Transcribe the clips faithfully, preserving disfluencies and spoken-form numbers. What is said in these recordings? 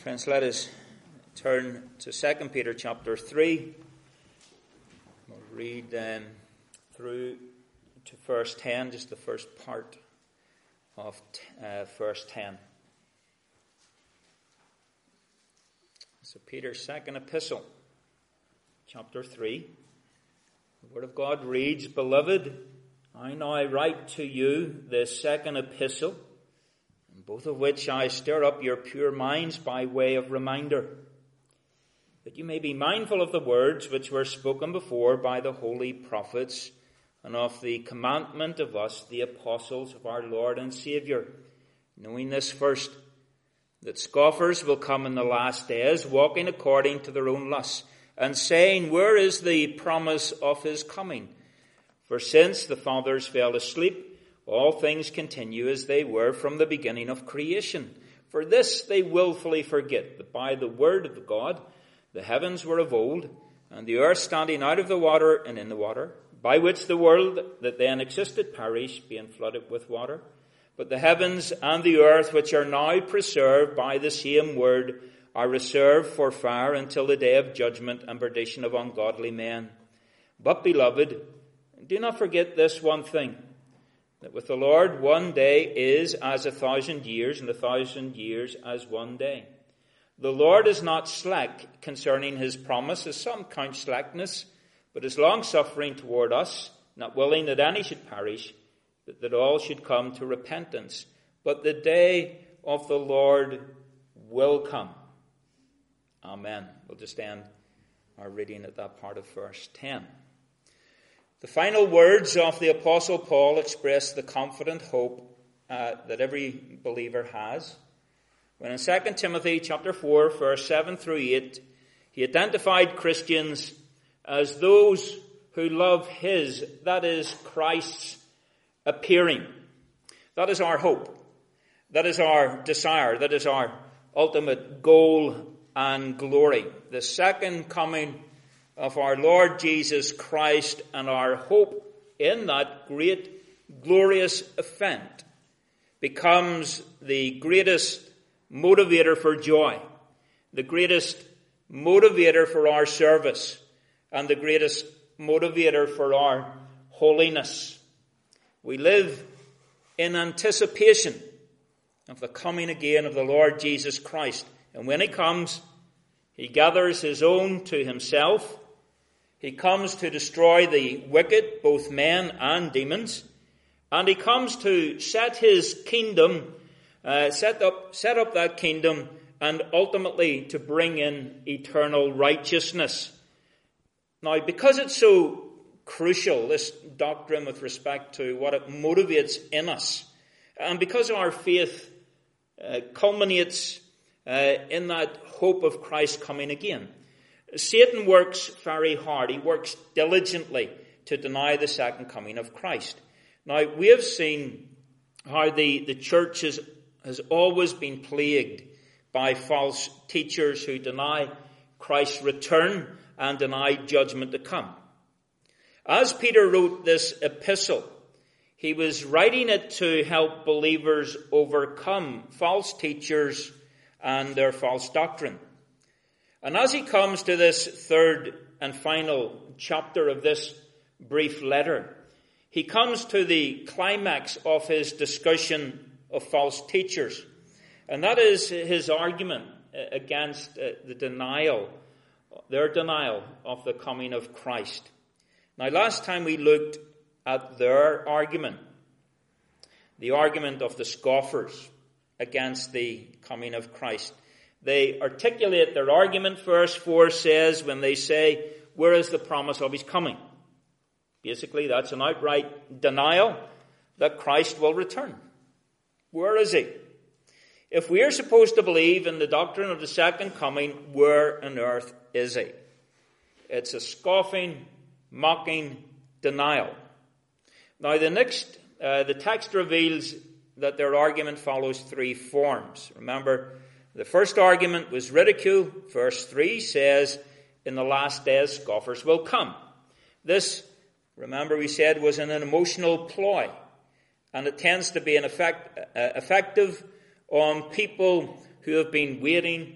Friends, let us turn to Second Peter chapter three. We'll read um, through to verse ten, just the first part of uh, verse ten. So Peter's second epistle, chapter three. The Word of God reads, "Beloved, I now write to you this second epistle, both of which I stir up your pure minds by way of reminder, that you may be mindful of the words which were spoken before by the holy prophets, and of the commandment of us, the apostles of our Lord and Saviour, knowing this first, that scoffers will come in the last days, walking according to their own lusts, and saying, Where is the promise of his coming? For since the fathers fell asleep, all things continue as they were from the beginning of creation. For this they willfully forget, that by the word of God the heavens were of old, and the earth standing out of the water and in the water, by which the world that then existed perished, being flooded with water. But the heavens and the earth, which are now preserved by the same word, are reserved for fire until the day of judgment and perdition of ungodly men. But, beloved, do not forget this one thing, that with the Lord one day is as a thousand years, and a thousand years as one day. The Lord is not slack concerning his promise, as some count slackness, but is long-suffering toward us, not willing that any should perish, but that all should come to repentance. But the day of the Lord will come." Amen. We'll just end our reading at that part of verse ten. The final words of the Apostle Paul express the confident hope uh, that every believer has. When in Second Timothy chapter four, verse seven through eight, he identified Christians as those who love his, that is, Christ's appearing. That is our hope. That is our desire. That is our ultimate goal and glory. The second coming of our Lord Jesus Christ, and our hope in that great, glorious event becomes the greatest motivator for joy, the greatest motivator for our service, and the greatest motivator for our holiness. We live in anticipation of the coming again of the Lord Jesus Christ. And when he comes, he gathers his own to himself. He comes to destroy the wicked, both men and demons. And he comes to set his kingdom, uh, set up, set up that kingdom, and ultimately to bring in eternal righteousness. Now, because it's so crucial, this doctrine with respect to what it motivates in us, and because our faith uh, culminates uh, in that hope of Christ coming again, Satan works very hard. He works diligently to deny the second coming of Christ. Now, we have seen how the, the church has, has always been plagued by false teachers who deny Christ's return and deny judgment to come. As Peter wrote this epistle, he was writing it to help believers overcome false teachers and their false doctrine. And as he comes to this third and final chapter of this brief letter, he comes to the climax of his discussion of false teachers. And that is his argument against the denial, their denial of the coming of Christ. Now, last time we looked at their argument, the argument of the scoffers against the coming of Christ. They articulate their argument. Verse four says, when they say, where is the promise of his coming? Basically, that's an outright denial that Christ will return. Where is he? If we are supposed to believe in the doctrine of the second coming, where on earth is he? It's a scoffing, mocking denial. Now, the next, uh, the text reveals that their argument follows three forms. Remember, the first argument was ridicule. Verse three says, in the last days, scoffers will come. This, remember we said, was an emotional ploy. And it tends to be an effect, uh, effective on people who have been waiting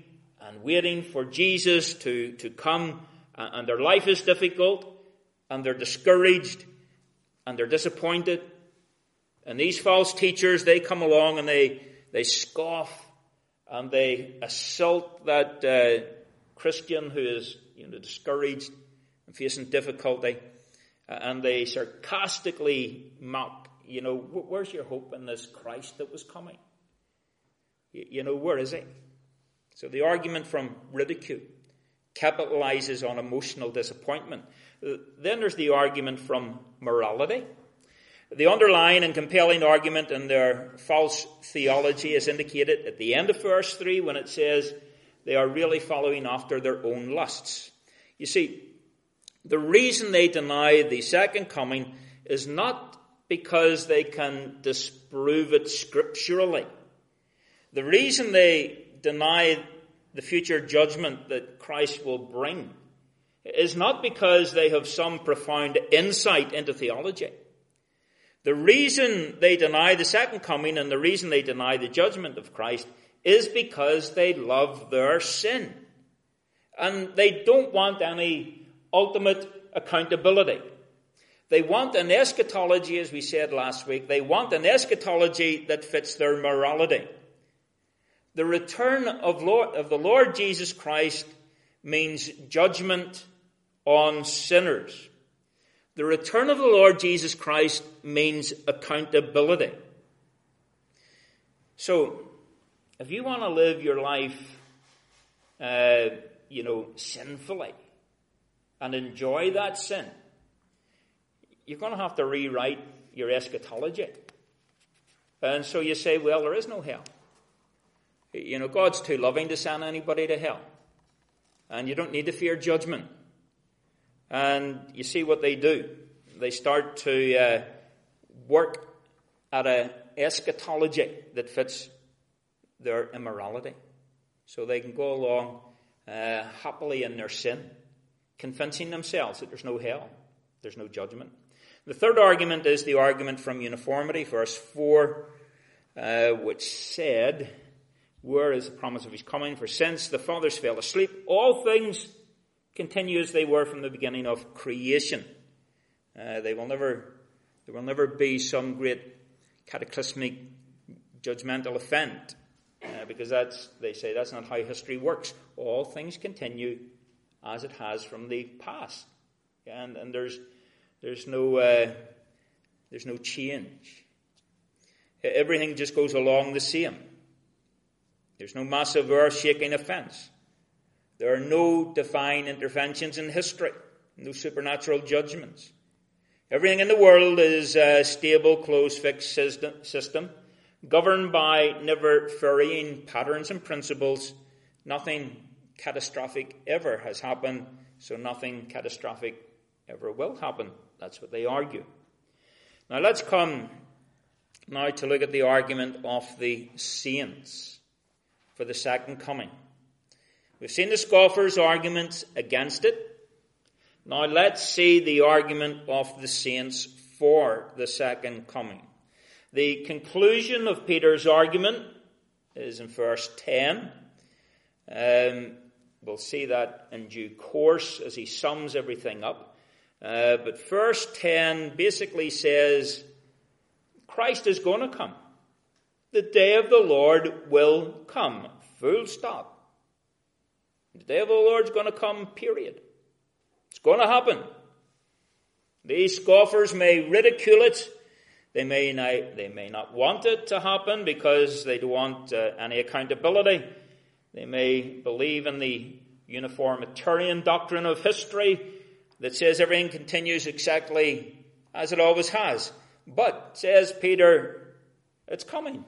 and waiting for Jesus to, to come, and their life is difficult, and they're discouraged, and they're disappointed. And these false teachers, they come along and they, they scoff, and they assault that uh, Christian who is, you know, discouraged and facing difficulty, and they sarcastically mock, you know, where's your hope in this Christ that was coming? You know, where is he? So the argument from ridicule capitalizes on emotional disappointment. Then there's the argument from morality. The underlying and compelling argument in their false theology is indicated at the end of verse three when it says they are really following after their own lusts. You see, the reason they deny the second coming is not because they can disprove it scripturally. The reason they deny the future judgment that Christ will bring is not because they have some profound insight into theology. The reason they deny the second coming and the reason they deny the judgment of Christ is because they love their sin. And they don't want any ultimate accountability. They want an eschatology, as we said last week, they want an eschatology that fits their morality. The return of, Lord, of the Lord Jesus Christ means judgment on sinners. The return of the Lord Jesus Christ means accountability. So, if you want to live your life, uh, you know, sinfully and enjoy that sin, you're going to have to rewrite your eschatology. And so you say, well, there is no hell. You know, God's too loving to send anybody to hell. And you don't need to fear judgment. And you see what they do. They start to uh, work at an eschatology that fits their immorality. So they can go along uh, happily in their sin, convincing themselves that there's no hell, there's no judgment. The third argument is the argument from uniformity, verse four, uh, which said, where is the promise of his coming? For since the fathers fell asleep, all things continue as they were from the beginning of creation. Uh, they will never, there will never be some great cataclysmic judgmental event, uh, because that's, they say that's not how history works. All things continue as it has from the past, and and there's there's no uh, there's no change. Everything just goes along the same. There's no massive earth-shaking offense. There are no divine interventions in history, no supernatural judgments. Everything in the world is a stable, closed, fixed system, governed by never-varying patterns and principles. Nothing catastrophic ever has happened, so nothing catastrophic ever will happen. That's what they argue. Now let's come now to look at the argument of the saints for the second coming. We've seen the scoffers' arguments against it. Now let's see the argument of the saints for the second coming. The conclusion of Peter's argument is in verse ten. Um, we'll see that in due course as he sums everything up. Uh, but verse ten basically says, Christ is going to come. The day of the Lord will come. Full stop. The day of the Lord's going to come, period. It's going to happen. These scoffers may ridicule it. They may not, they may not want it to happen because they don't want uh, any accountability. They may believe in the uniformitarian doctrine of history that says everything continues exactly as it always has. But, says Peter, it's coming.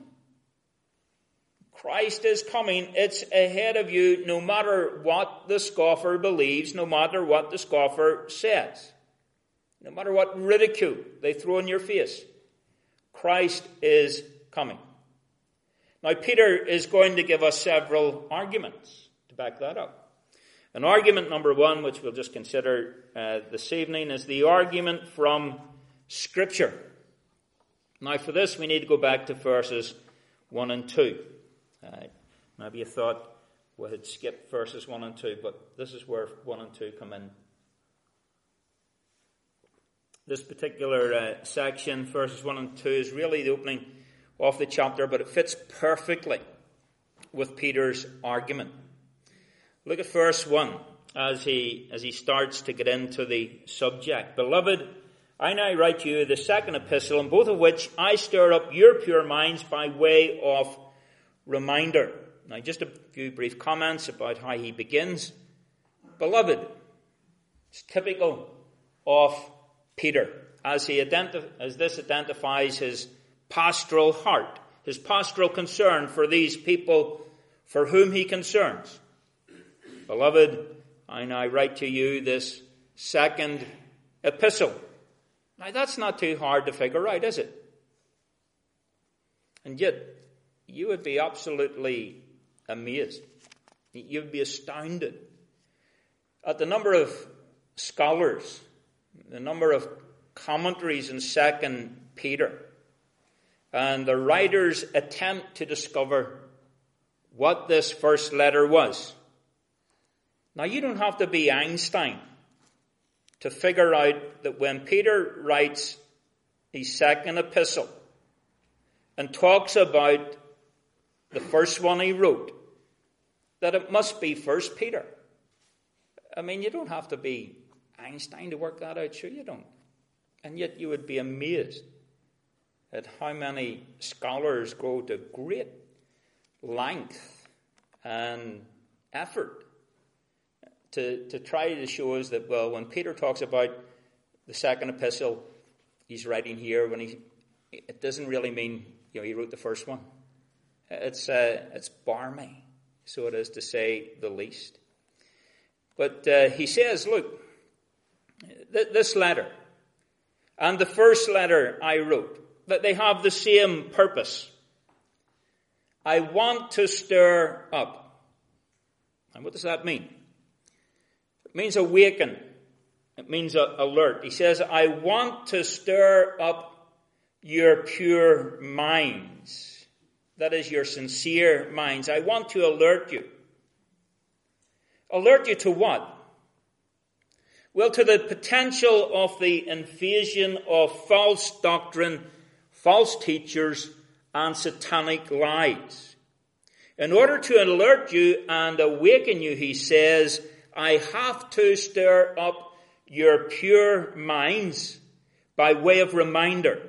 Christ is coming. It's ahead of you no matter what the scoffer believes, no matter what the scoffer says, no matter what ridicule they throw in your face. Christ is coming. Now, Peter is going to give us several arguments to back that up. And argument number one, which we'll just consider uh, this evening, is the argument from Scripture. Now, for this, we need to go back to verses one and two. Uh, maybe you thought, We had skipped verses one and two, but this is where one and two come in. This particular uh, section, verses one and two, is really the opening of the chapter, but it fits perfectly with Peter's argument. Look at verse one as he as he starts to get into the subject. Beloved, I now write to you the second epistle, in both of which I stir up your pure minds by way of reminder. Now, just a few brief comments about how he begins. Beloved, it's typical of Peter, as he identif- as this identifies his pastoral heart, his pastoral concern for these people for whom he concerns. Beloved, I now write to you this second epistle. Now, that's not too hard to figure out, is it? And yet, you would be absolutely amazed. You'd be astounded at the number of scholars, the number of commentaries in Second Peter, and the writer's attempt to discover what this first letter was. Now, you don't have to be Einstein to figure out that when Peter writes his second epistle and talks about the first one he wrote, that it must be First Peter. I mean, you don't have to be Einstein to work that out. Sure, you don't. And yet you would be amazed at how many scholars go to great length and effort to, to try to show us that, well, when Peter talks about the second epistle he's writing here, when he it doesn't really mean, you know, he wrote the first one. It's uh, it's barmy, so it is to say the least. But uh, he says, look, th- this letter and the first letter I wrote, that they have the same purpose. I want to stir up. And what does that mean? It means awaken. It means uh, alert. He says, I want to stir up your pure minds. That is, your sincere minds. I want to alert you. Alert you to what? Well, to the potential of the invasion of false doctrine, false teachers, and satanic lies. In order to alert you and awaken you, he says, I have to stir up your pure minds by way of reminder.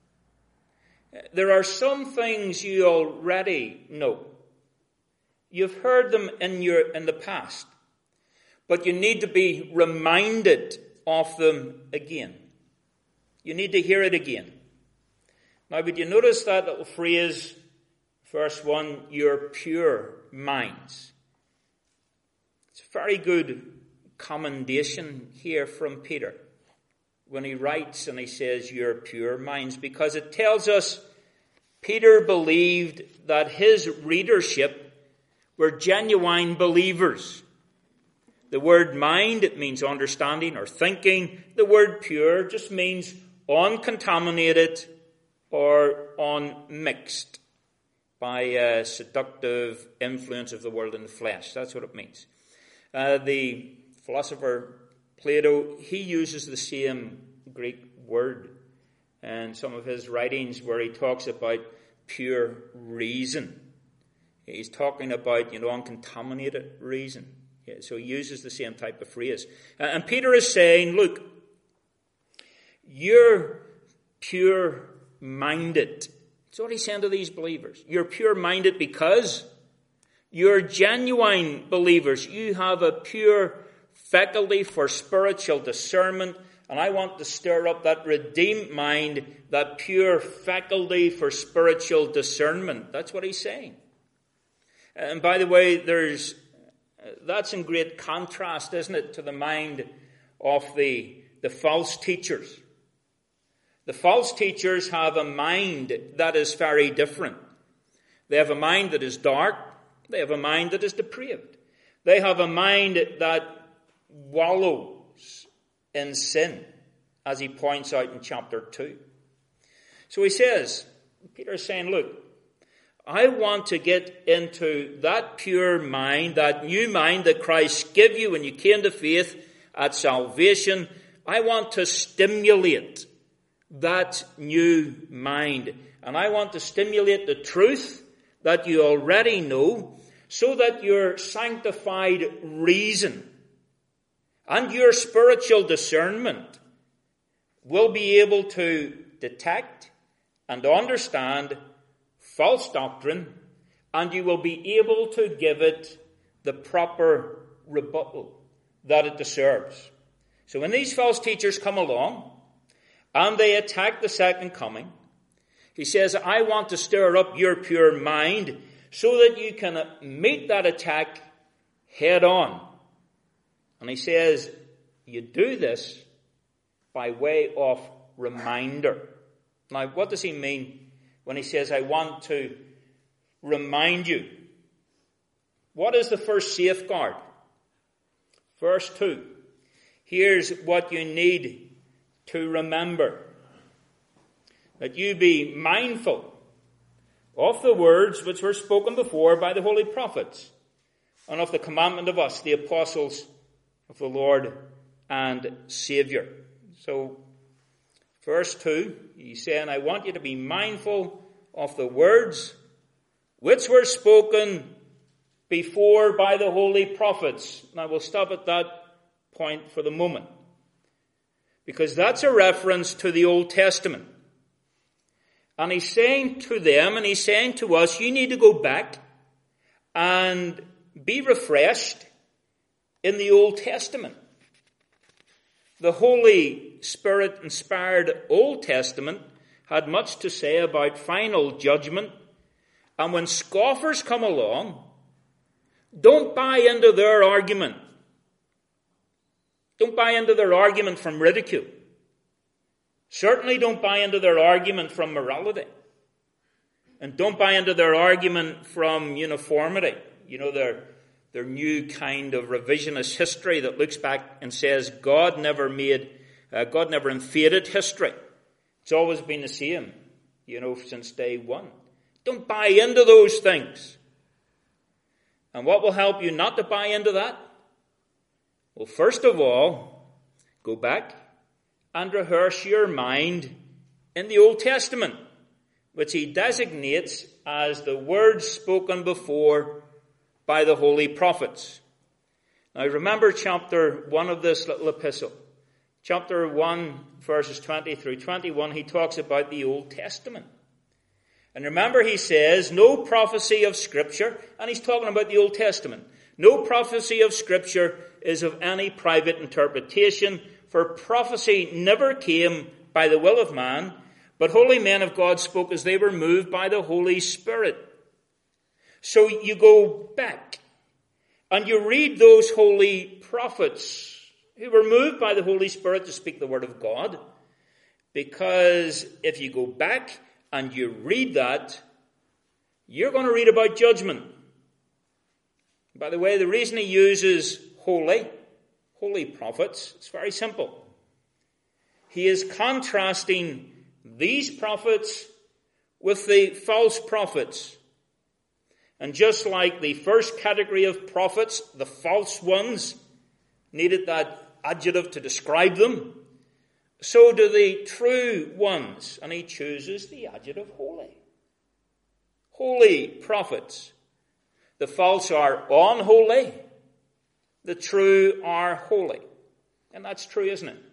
There are some things you already know. You've heard them in your in the past, but you need to be reminded of them again. You need to hear it again. Now, would you notice that little phrase, verse one, your pure minds? It's a very good commendation here from Peter when he writes and he says your pure minds, because it tells us Peter believed that his readership were genuine believers. The word mind, it means understanding or thinking. The word pure just means uncontaminated or unmixed by a seductive influence of the world in the flesh. That's what it means. Uh, the philosopher Plato, he uses the same Greek word in some of his writings where he talks about pure reason. He's talking about, you know, uncontaminated reason. Yeah, so he uses the same type of phrase. Uh, and Peter is saying, look, you're pure-minded. That's what he's saying to these believers. You're pure-minded because you're genuine believers. You have a pure faculty for spiritual discernment, and I want to stir up that redeemed mind, that pure faculty for spiritual discernment. That's what he's saying. And by the way, there's that's in great contrast, isn't it, to the mind of the, the false teachers. The false teachers have a mind that is very different. They have a mind that is dark. They have a mind that is depraved. They have a mind that wallows in sin, as he points out in chapter two. So he says, Peter is saying, look, I want to get into that pure mind, that new mind that Christ gave you when you came to faith at salvation. I want to stimulate that new mind. And I want to stimulate the truth that you already know, so that your sanctified reason and your spiritual discernment will be able to detect and understand false doctrine, and you will be able to give it the proper rebuttal that it deserves. So when these false teachers come along and they attack the second coming, he says, I want to stir up your pure mind so that you can meet that attack head on. And he says, you do this by way of reminder. Now, what does he mean when he says, I want to remind you? What is the first safeguard? Verse two. Here's what you need to remember. That you be mindful of the words which were spoken before by the holy prophets, and of the commandment of us, the apostles of the Lord and Saviour. So, verse two, he's saying, I want you to be mindful of the words which were spoken before by the holy prophets. Now, we'll stop at that point for the moment, because that's a reference to the Old Testament. And he's saying to them, and he's saying to us, you need to go back and be refreshed in the Old Testament. The Holy Spirit-inspired Old Testament had much to say about final judgment. And when scoffers come along, don't buy into their argument. Don't buy into their argument from ridicule. Certainly don't buy into their argument from morality. And don't buy into their argument from uniformity. You know, their, their new kind of revisionist history that looks back and says God never made, uh, God never inflated history. It's always been the same, you know, since day one. Don't buy into those things. And what will help you not to buy into that? Well, first of all, go back and rehearse your mind in the Old Testament, which he designates as the words spoken before by the holy prophets. Now remember chapter one of this little epistle. Chapter one, verses twenty through twenty-one, he talks about the Old Testament. And remember he says, no prophecy of Scripture, and he's talking about the Old Testament, no prophecy of Scripture is of any private interpretation, for prophecy never came by the will of man, but holy men of God spoke as they were moved by the Holy Spirit. So you go back and you read those holy prophets who were moved by the Holy Spirit to speak the word of God, because if you go back and you read that, you're going to read about judgment. By the way, the reason he uses holy, holy prophets, it's very simple. He is contrasting these prophets with the false prophets. And just like the first category of prophets, the false ones, needed that adjective to describe them, so do the true ones. And he chooses the adjective holy. Holy prophets. The false are unholy. The true are holy. And that's true, isn't it?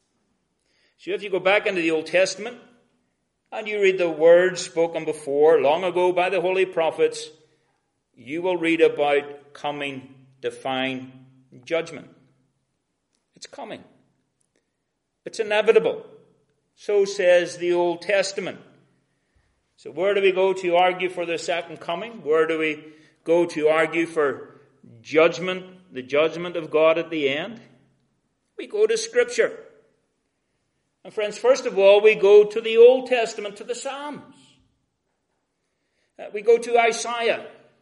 So if you go back into the Old Testament and you read the words spoken before, long ago by the holy prophets, you will read about coming divine judgment. It's coming. It's inevitable. So says the Old Testament. So where do we go to argue for the second coming? Where do we go to argue for judgment, the judgment of God at the end? We go to Scripture. And friends, first of all, we go to the Old Testament, to the Psalms. Uh, we go to Isaiah.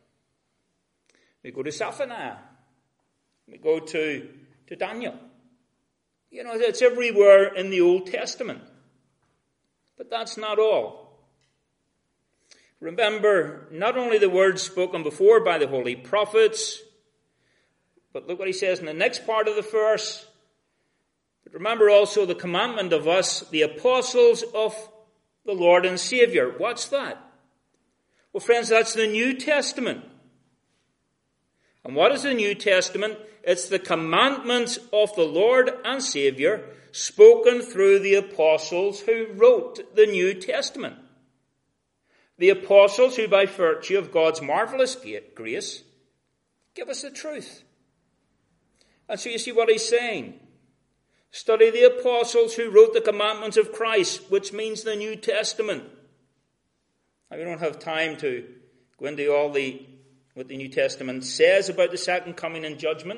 We go to Zephaniah. We go to, to Daniel. You know, it's everywhere in the Old Testament. But that's not all. Remember not only the words spoken before by the holy prophets, but look what he says in the next part of the verse. But remember also the commandment of us, the apostles of the Lord and Savior. What's that? Well, friends, that's the New Testament. And what is the New Testament? It's the commandments of the Lord and Savior spoken through the apostles who wrote the New Testament. The apostles who, by virtue of God's marvelous grace, give us the truth. And so you see what he's saying. Study the apostles who wrote the commandments of Christ, which means the New Testament. Now, we don't have time to go into all the what the New Testament says about the second coming and judgment.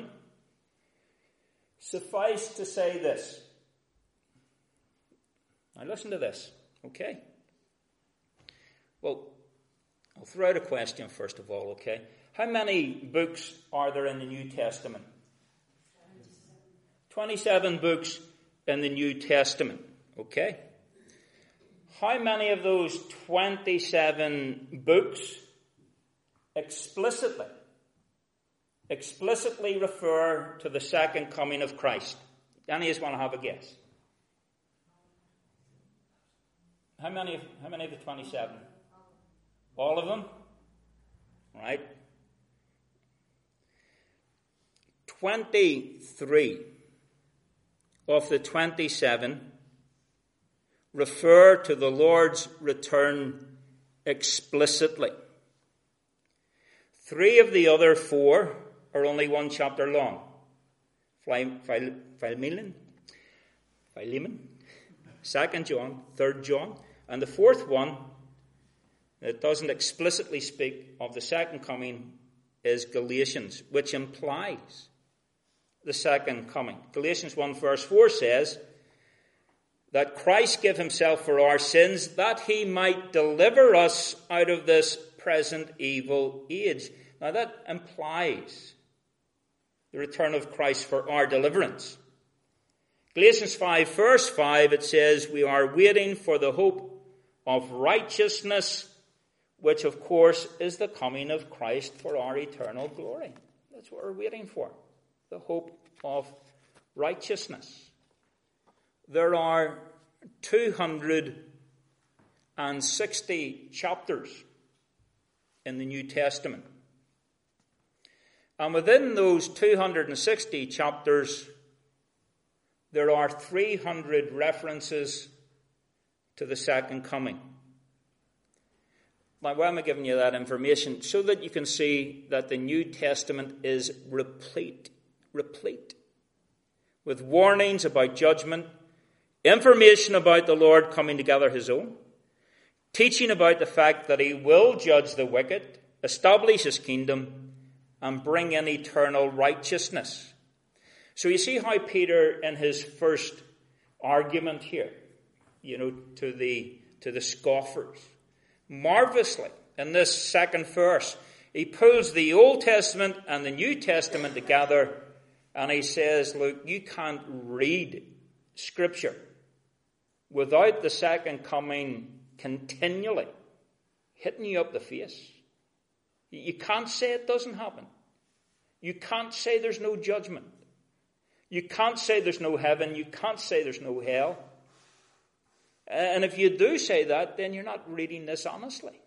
Suffice to say this. Now listen to this, okay? Well, I'll throw out a question first of all, okay? How many books are there in the New Testament? twenty-seven books in the New Testament, okay? How many of those twenty-seven books explicitly, explicitly refer to the second coming of Christ? Any of us want to have a guess? How many of, how many of the twenty-seven? All of them? Right? twenty-three of the twenty-seven refer to the Lord's return explicitly. Three of the other four are only one chapter long. Philemon, Philemon, Second John, Third John, and the fourth one that doesn't explicitly speak of the second coming is Galatians, which implies the second coming. Galatians one verse four says that Christ gave himself for our sins that he might deliver us out of this present evil age. Now that implies the return of Christ for our deliverance. Galatians five verse five, it says, we are waiting for the hope of righteousness, which of course is the coming of Christ for our eternal glory. That's what we're waiting for, the hope of righteousness. There are two hundred sixty chapters in the New Testament. And within those two hundred sixty chapters, there are three hundred references to the second coming. Now, why am I giving you that information? So that you can see that the New Testament is replete, replete with warnings about judgment, information about the Lord coming to gather his own, teaching about the fact that he will judge the wicked, establish his kingdom, and bring in eternal righteousness. So you see how Peter, in his first argument here, you know, to the to the scoffers, marvelously, in this second verse, he pulls the Old Testament and the New Testament together, and he says, look, you can't read Scripture without the second coming continually hitting you up the face. You can't say it doesn't happen. You can't say there's no judgment. You can't say there's no heaven. You can't say there's no hell. And if you do say that, then you're not reading this honestly.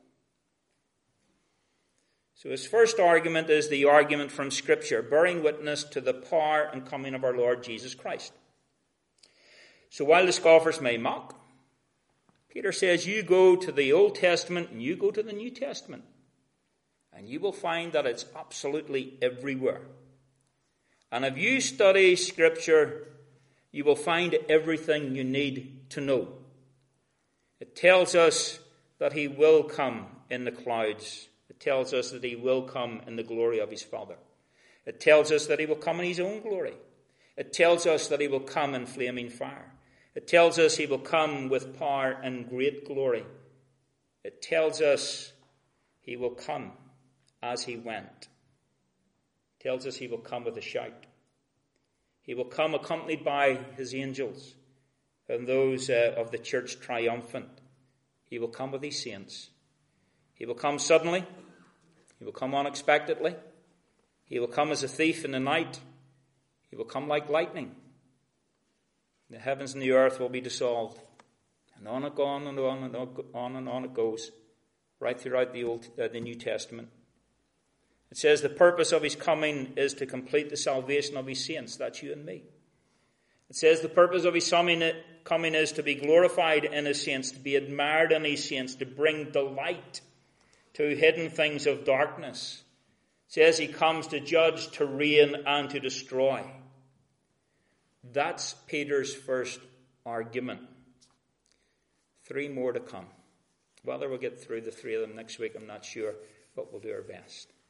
So his first argument is the argument from Scripture, bearing witness to the power and coming of our Lord Jesus Christ. So while the scoffers may mock, Peter says, you go to the Old Testament and you go to the New Testament, and you will find that it's absolutely everywhere. And if you study Scripture, you will find everything you need to know. It tells us that he will come in the clouds. It tells us that he will come in the glory of his Father. It tells us that he will come in his own glory. It tells us that he will come in flaming fire. It tells us he will come with power and great glory. It tells us he will come as he went. It tells us he will come with a shout. He will come accompanied by his angels and those uh, of the church triumphant. He will come with his saints. He will come suddenly. He will come unexpectedly. He will come as a thief in the night. He will come like lightning. The heavens and the earth will be dissolved. And on and on and on and on and on it goes, right throughout the Old, uh, the New Testament. It says the purpose of his coming is to complete the salvation of his saints. That's you and me. It says the purpose of his coming is to be glorified in his saints, to be admired in his saints, to bring delight to hidden things of darkness. It says he comes to judge, to reign, and to destroy. That's Peter's first argument. Three more to come. Whether we'll get through the three of them next week, I'm not sure, but we'll do our best.